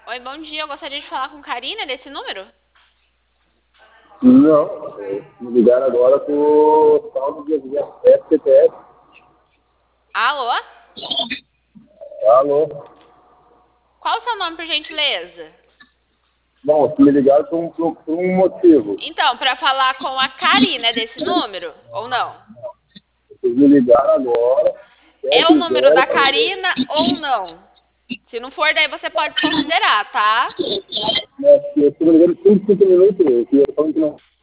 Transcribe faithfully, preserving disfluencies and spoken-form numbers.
Oi, bom dia. Eu gostaria de falar com Karina desse número. Não, me ligaram agora por tal de F T P S. Alô? Alô? Qual o seu nome, por gentileza? Bom, me ligaram por um, por, por um motivo. Então, para falar com a Karina é desse número ou não? Vocês me ligaram agora. É o número da sete zero Karina ou não? Se não for, daí você pode desconsiderar, tá? Eu estou me ligando cinco, cinco minutos. Eu falando que não.